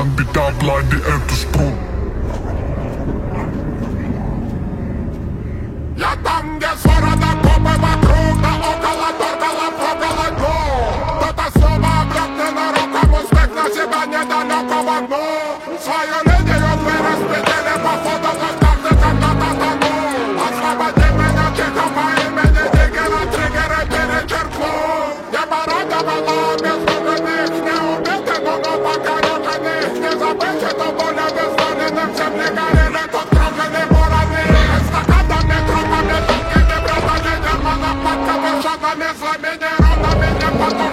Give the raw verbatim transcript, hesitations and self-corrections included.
kan bita blindie эту спрут. Я там, где сорода копы вокруг, да около торкала, около дно. Кто-то снова обрётный нароком, успех на себя недалекого дно. Свою линию мы распределим по фото, как каждый когда-то тонул. Освободи меня тихо по имени Диггера, триггеры перечеркну. Небо радовало бездумных, не убиты, но но покорёженных. Не забыть, что более безволенным всем не горели тут кровяные вороны. Эстакадами, тропами, долгими братами, демонов под капюшонами, злыми нейронами, не потом.